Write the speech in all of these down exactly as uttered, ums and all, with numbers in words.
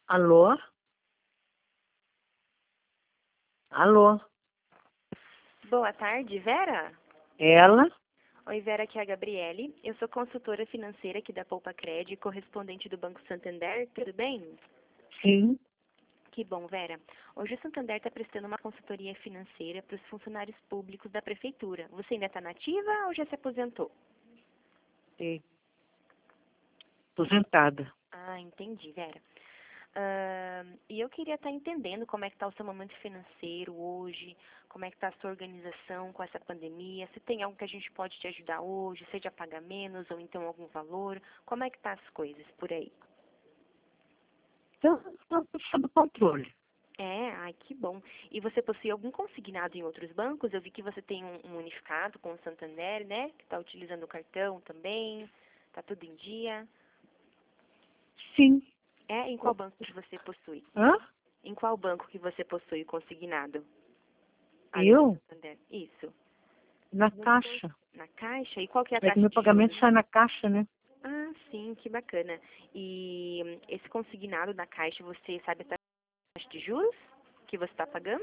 Alô? Alô? Boa tarde, Vera? Ela? Oi, Vera, aqui é a Gabriele. Eu sou consultora financeira aqui da Poupa Cred, correspondente do Banco Santander. Tudo bem? Sim. Que bom, Vera. Hoje o Santander está prestando uma consultoria financeira para os funcionários públicos da Prefeitura. Você ainda está nativa ou já se aposentou? Sim. Aposentada. Ah, entendi, Vera. Ah, e eu queria estar entendendo como é que está o seu momento financeiro hoje, como é que está a sua organização com essa pandemia, se tem algo que a gente pode te ajudar hoje, seja pagar menos ou então algum valor, como é que tá as coisas por aí? Então, estou sob controle. É, ai, que bom. E você possui algum consignado em outros bancos? Eu vi que você tem um, um unificado com o Santander, né? Que está utilizando o cartão também, tá tudo em dia. Sim. É, em qual banco que você possui? Hã? Em qual banco que você possui consignado? Além do Eu? Santander. Isso. Na caixa. Na Caixa? E qual que é a É que taxa meu de pagamento juros? sai na caixa, né? Ah, sim, que bacana. E hum, esse consignado da Caixa, você sabe a taxa de juros que você está pagando?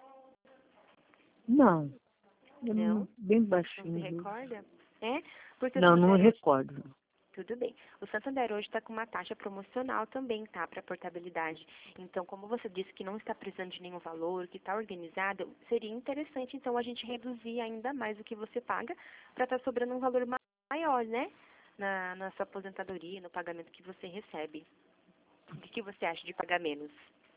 Não. Eu Não? não- Bem Não se baixinho, viu? recorda? É? Porque o Não, não me Santander hoje... recordo. Tudo bem. O Santander hoje está com uma taxa promocional também, tá? Para portabilidade. Então, como você disse que não está precisando de nenhum valor, que está organizado, seria interessante, então, a gente reduzir ainda mais o que você paga para estar sobrando um valor ma- maior, né? Na, na sua aposentadoria, no pagamento que você recebe. O que, que você acha de pagar menos?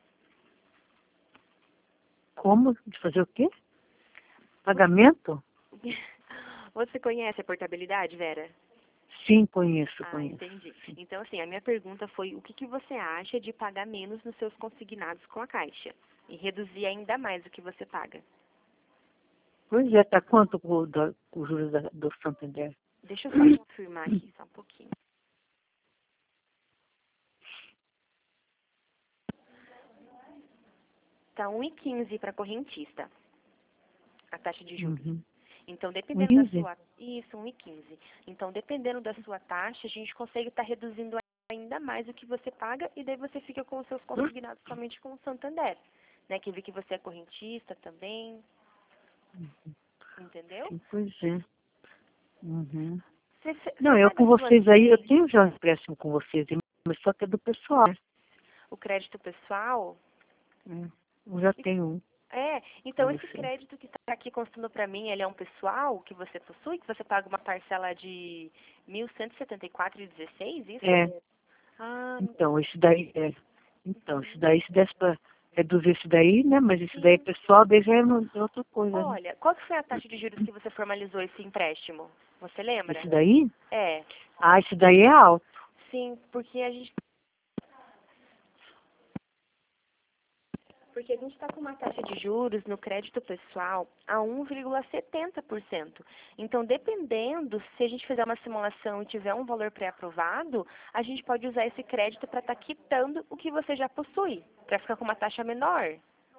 Como? De fazer o quê? Pagamento? Você conhece a portabilidade, Vera? Sim, conheço, Ah, conheço. entendi. Então, assim, a minha pergunta foi o que, que você acha de pagar menos nos seus consignados com a Caixa? E reduzir ainda mais o que você paga. Pois é, tá quanto o, da, o juros da, do Santander? Deixa eu só confirmar aqui, só um pouquinho. Tá um e quinze para correntista, a taxa de juros. Uhum. Então, Um dependendo da quinze? sua... Isso, um e quinze. Então, dependendo da sua taxa, a gente consegue estar reduzindo ainda mais o que você paga e daí você fica com os seus consignados somente com o Santander. Né? Que vi que você é correntista também, entendeu? Sim, pois é. Uhum. Você Não, eu sabe com as suas vocês aí, eu leis, tenho já um empréstimo com vocês, mas só que é do pessoal, né? o crédito pessoal? É, eu já tenho um É, com então esse vocês. crédito que está aqui constando para mim, ele é um pessoal que você possui, que você paga uma parcela de mil cento e setenta e quatro e dezesseis, isso? É, Ah, então, esse daí é. Então, esse daí, se desse pra reduzir esse daí, né? Mas esse daí é sim. pessoal, daí já é no- é outra coisa, né? Olha, qual que foi a taxa de juros que você formalizou esse empréstimo? Você lembra? Esse daí? É, Ah, esse daí é alto. sim, porque a gente Porque a gente está com uma taxa de juros no crédito pessoal a um vírgula setenta por cento. Então, dependendo, se a gente fizer uma simulação e tiver um valor pré-aprovado, a gente pode usar esse crédito para estar quitando o que você já possui, para ficar com uma taxa menor.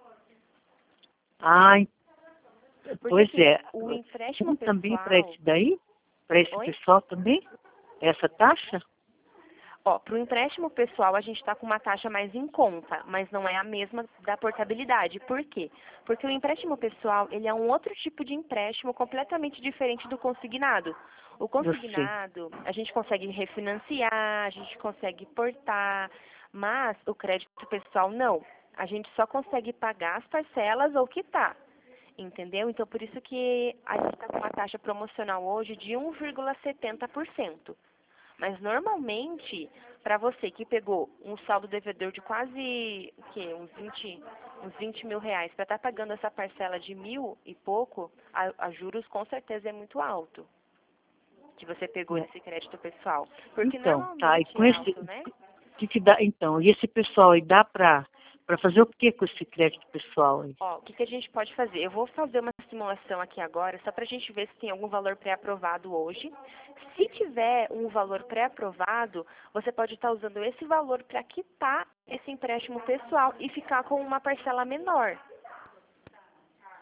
Ah, en- Porque, pois assim, é. o empréstimo Tem também para pessoal... esse daí? Para esse Oi? pessoal também? Essa taxa? Ó, para o empréstimo pessoal, a gente está com uma taxa mais em conta, mas não é a mesma da portabilidade. Por quê? Porque o empréstimo pessoal, ele é um outro tipo de empréstimo completamente diferente do consignado. O Eu sei. consignado, a gente consegue refinanciar, a gente consegue portar, mas o crédito pessoal não. A gente só consegue pagar as parcelas ou quitar. Entendeu? Então, por isso que a gente está com uma taxa promocional hoje de um vírgula setenta por cento. Mas normalmente, para você que pegou um saldo devedor de quase o quê? Uns vinte, uns vinte mil reais, para estar pagando essa parcela de mil e pouco, a, a juros com certeza é muito alto que você pegou É. nesse crédito pessoal. Porque Então, tá. E normalmente com é esse, alto, né? que que dá, então, e esse pessoal aí dá para para fazer o que com esse crédito pessoal aí? Ó, o que, que a gente pode fazer? Eu vou fazer uma simulação aqui agora, só para a gente ver se tem algum valor pré-aprovado hoje. Se tiver um valor pré-aprovado, você pode estar usando esse valor para quitar esse empréstimo pessoal e ficar com uma parcela menor.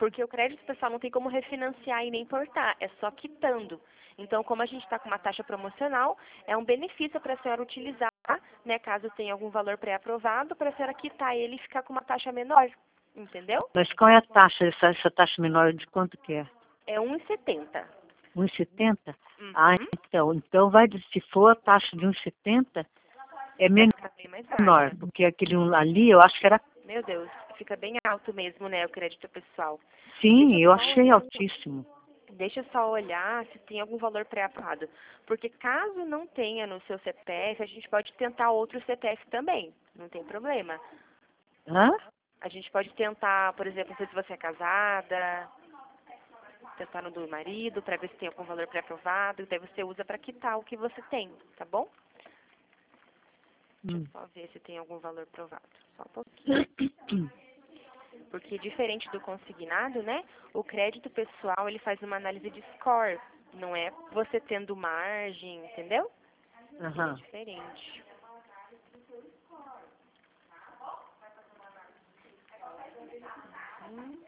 Porque o crédito pessoal não tem como refinanciar e nem importar, é só quitando. Então, como a gente está com uma taxa promocional, é um benefício para a senhora utilizar, né, caso tenha algum valor pré-aprovado, para a senhora quitar ele e ficar com uma taxa menor, entendeu? Mas qual é a taxa? Essa, essa taxa menor de quanto que é? É um e setenta. um e setenta? Uhum. Ah, então. Então, vai, de- se for a taxa de um e setenta, é Vai ficar bem mais menor. baixa. Porque aquele um ali, eu acho que era... Meu Deus, fica bem alto mesmo, né, o crédito pessoal. Sim, Deixa eu eu só achei olhar. altíssimo. Deixa eu só olhar se tem algum valor pré-aprovado. Porque caso não tenha no seu C P F, a gente pode tentar outro C P F também. Não tem problema. Hã? A gente pode tentar, por exemplo, não sei se você é casada, tentar no do marido, para ver se tem algum valor pré-aprovado. Daí você usa para quitar o que você tem, tá bom? Deixa Hum. eu só ver se tem algum valor provado. Só um pouquinho. Porque diferente do consignado, né? O crédito pessoal, ele faz uma análise de score. Não é você tendo margem, entendeu? Ele é Aham. diferente. Hum.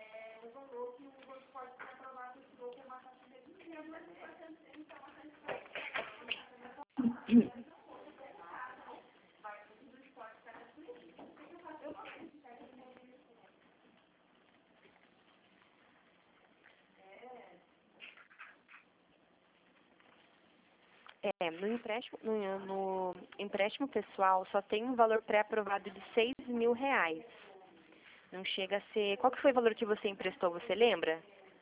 É, no empréstimo, no, no empréstimo pessoal só tem um valor pré-aprovado de seis mil reais. Não chega a ser... Qual que foi o valor que você emprestou, você lembra?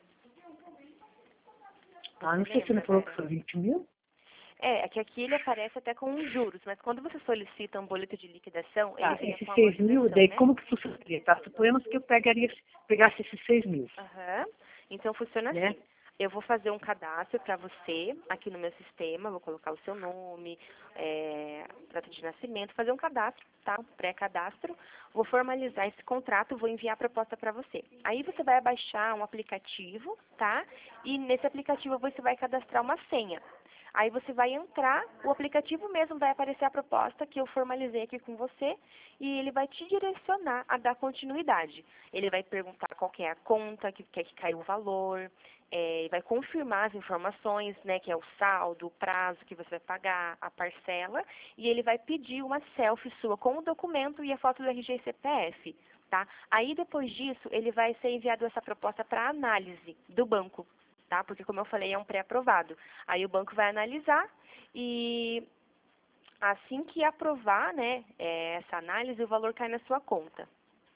Ah, Você não sei se ele lembra, falou que Vera? foi vinte mil. É, é que aqui ele aparece até com os juros, mas quando você solicita um boleto de liquidação, ele Tá, vem esses com a seis mil, amortização, daí né? como que funcionaria? Tá, suponhamos que eu pegaria, pegasse esses seis mil, Aham. Então funciona né? assim. Eu vou fazer um cadastro para você aqui no meu sistema, vou colocar o seu nome, é, data de nascimento, fazer um cadastro, tá? Um pré-cadastro. Vou formalizar esse contrato, vou enviar a proposta para você. Aí você vai baixar um aplicativo, tá? E nesse aplicativo você vai cadastrar uma senha. Aí você vai entrar, o aplicativo mesmo vai aparecer a proposta que eu formalizei aqui com você e ele vai te direcionar a dar continuidade. Ele vai perguntar qual que é a conta, que quer que caiu o valor, é, vai confirmar as informações, né, que é o saldo, o prazo que você vai pagar, a parcela, e ele vai pedir uma selfie sua com o documento e a foto do R G e C P F, tá? Aí depois disso, ele vai ser enviado essa proposta para análise do banco. Tá? Porque, como eu falei, é um pré-aprovado. Aí o banco vai analisar e assim que aprovar, né, é, essa análise, o valor cai na sua conta.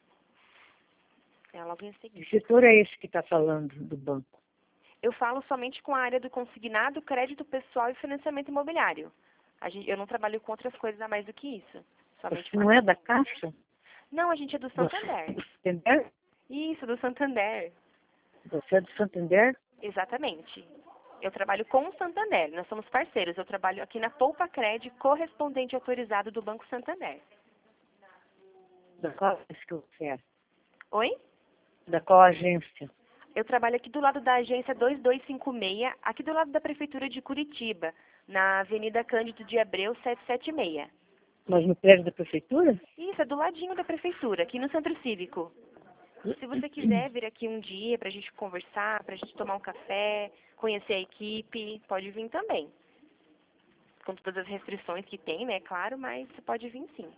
É logo em Que seguida. setor é esse que está falando do banco? Eu falo somente com a área do consignado, crédito pessoal e financiamento imobiliário. A gente, eu não trabalho com outras coisas a mais do que isso. Somente Você com não é essas. da Caixa? Não, a gente é do Santander. Do Santander? Isso, do Santander. Você é do Santander? Exatamente. Eu trabalho com o Santander, nós somos parceiros. Eu trabalho aqui na Poupa Cred, correspondente autorizado do Banco Santander. Da qual agência que você é? Oi? Da qual agência? Eu trabalho aqui do lado da agência dois dois cinco seis, aqui do lado da Prefeitura de Curitiba, na Avenida Cândido de Abreu setecentos e setenta e seis. Mas no prédio da prefeitura? Isso, é do ladinho da Prefeitura, aqui no Centro Cívico. Se você quiser vir aqui um dia para a gente conversar, para a gente tomar um café, conhecer a equipe, pode vir também. Com todas as restrições que tem, né, claro, mas você pode vir sim.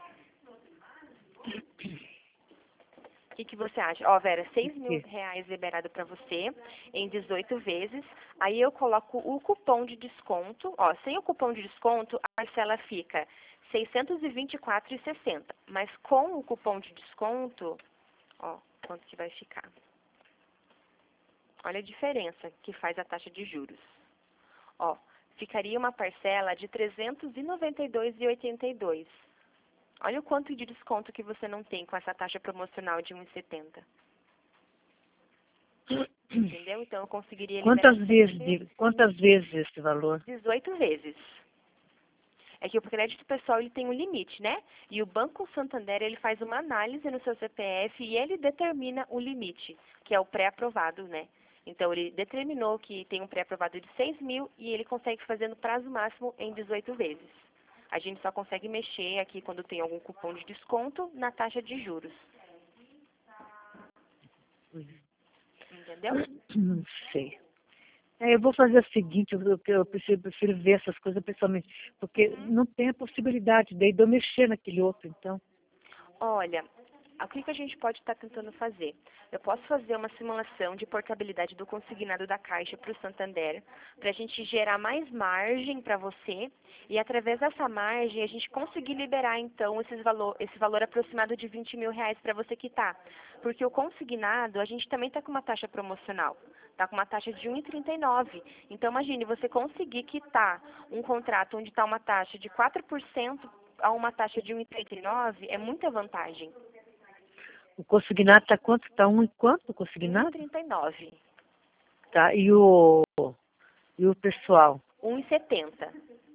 O que, que você acha? Ó, Vera, seis mil reais liberado para você em dezoito vezes. Aí eu coloco o cupom de desconto. Ó, sem o cupom de desconto, a parcela fica seiscentos e vinte e quatro reais e sessenta centavos. Mas com o cupom de desconto, ó, quanto que vai ficar? Olha a diferença que faz a taxa de juros. Ó, ficaria uma parcela de trezentos e noventa e dois reais e oitenta e dois centavos. Olha o quanto de desconto que você não tem com essa taxa promocional de um real e setenta centavos. Entendeu? Então eu conseguiria liberar Quantas vezes, de, quantas vezes esse valor? dezoito vezes. É que o crédito pessoal ele tem um limite, né? E o Banco Santander ele faz uma análise no seu C P F e ele determina o limite, que é o pré-aprovado, né? Então ele determinou que tem um pré-aprovado de seis mil e ele consegue fazer no prazo máximo em dezoito vezes. A gente só consegue mexer aqui quando tem algum cupom de desconto na taxa de juros. entendeu? Não sei. É, eu vou fazer o seguinte, eu, eu, eu prefiro, prefiro ver essas coisas pessoalmente, porque não tem a possibilidade daí de eu mexer naquele outro, então. Olha, o que, que a gente pode estar tentando fazer? Eu posso fazer uma simulação de portabilidade do consignado da Caixa para o Santander, para a gente gerar mais margem para você e através dessa margem a gente conseguir liberar então esses valor, esse valor aproximado de vinte mil reais para você quitar. Porque o consignado a gente também está com uma taxa promocional, está com uma taxa de um vírgula trinta e nove. Então imagine você conseguir quitar um contrato onde está uma taxa de quatro por cento a uma taxa de um vírgula trinta e nove é muita vantagem. O consignado está quanto? Está um e quanto o um consignado? vírgula trinta e nove. Tá, e o, e o pessoal? um vírgula setenta.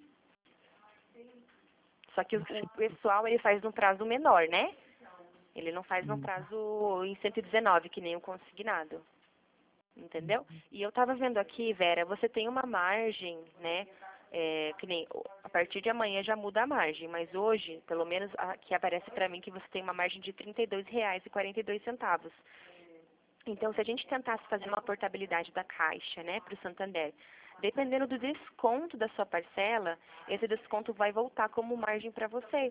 Só que o, o pessoal ele faz num prazo menor, né? Ele não faz num prazo em cento e dezenove, que nem o consignado. Entendeu? E eu estava vendo aqui, Vera, você tem uma margem, né? É, que nem a partir de amanhã já muda a margem, mas hoje, pelo menos aqui aparece para mim que você tem uma margem de trinta e dois reais e quarenta e dois centavos. Então, se a gente tentasse fazer uma portabilidade da Caixa, né, para o Santander, dependendo do desconto da sua parcela, esse desconto vai voltar como margem para você.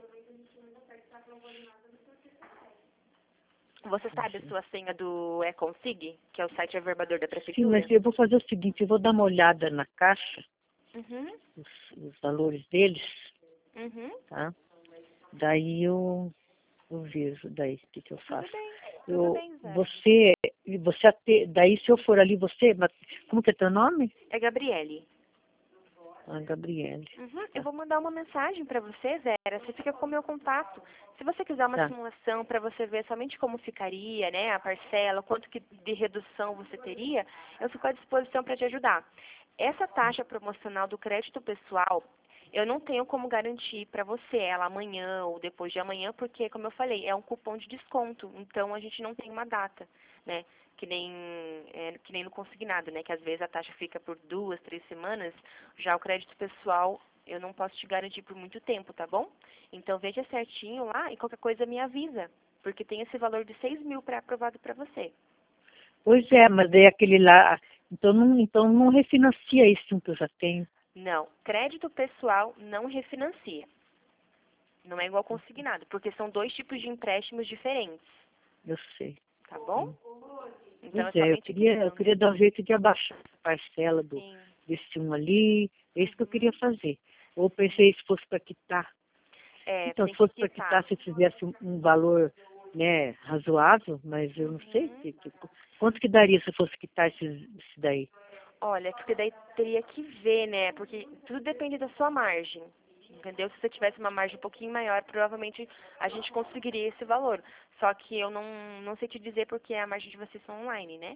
Você sabe a sua senha do Econsig, que é o site averbador da Sim, Prefeitura? mas eu vou fazer o seguinte, eu vou dar uma olhada na caixa, Uhum, os, os valores deles, uhum. tá? Daí eu, eu vejo, daí o que, que eu Tudo faço. bem, tudo Eu, bem, Zé. você, você ate, daí se eu for ali, você, mas como que é teu nome? É Gabriele. Ah, Gabriele. Uhum. Eu Tá, vou mandar uma mensagem para você, Vera. Você fica com o meu contato. Se você quiser uma tá. simulação para você ver somente como ficaria, né, a parcela, quanto que de redução você teria, eu fico à disposição para te ajudar. Essa taxa promocional do crédito pessoal, eu não tenho como garantir para você ela amanhã ou depois de amanhã, porque, como eu falei, é um cupom de desconto. Então, a gente não tem uma data, né? Que nem, é, que nem no consignado, né? Que às vezes a taxa fica por duas, três semanas. Já o crédito pessoal, eu não posso te garantir por muito tempo, tá bom? Então, veja certinho lá e qualquer coisa me avisa. Porque tem esse valor de seis mil pré-aprovado para você. Pois é, mas daí aquele lá, então não, então não refinancia isso que eu já tenho. Não, crédito pessoal não refinancia. Não é igual consignado, porque são dois tipos de empréstimos diferentes, Eu sei. tá bom? Então Pois é é, eu somente queria, eu quitando. queria dar um jeito de abaixar a parcela do, Sim. desse um ali, é isso que eu Uhum. queria fazer. Ou pensei se fosse para quitar. É, Então, tem se que fosse para quitar. quitar, se fizesse um, um valor, né, razoável, mas eu não sei Uhum. que, que- quanto que daria se fosse quitar esse, esse daí. Olha, porque daí teria que ver, né? Porque tudo depende da sua margem. Entendeu? Se você tivesse uma margem um pouquinho maior, provavelmente a gente conseguiria esse valor. Só que eu não, não sei te dizer porque a margem de vocês são online, né?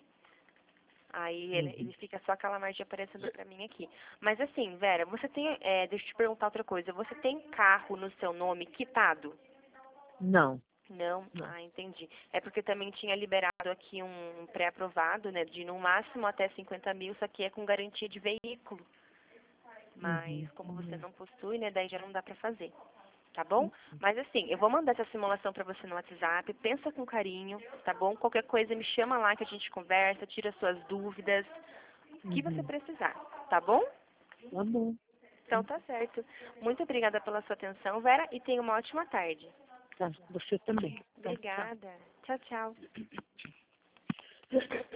Aí ele, Uhum. ele fica só aquela margem aparecendo pra mim aqui. Mas assim, Vera, você tem, é, deixa eu te perguntar outra coisa. Você tem carro no seu nome quitado? Não, Não? não. Ah, entendi. É porque também tinha liberado aqui um pré-aprovado, né, de no máximo até cinquenta mil, só que é com garantia de veículo. Mas Uhum. como você não possui, né, daí já não dá pra fazer. Tá bom? Mas assim, eu vou mandar essa simulação pra você no WhatsApp, pensa com carinho, tá bom? Qualquer coisa me chama lá que a gente conversa, tira suas dúvidas, o que você Uhum. precisar, tá bom? Tá bom. Então tá certo. Muito obrigada pela sua atenção, Vera, e tenha uma ótima tarde. Tá, você também. Tá, tchau. Obrigada. Tchau, tchau.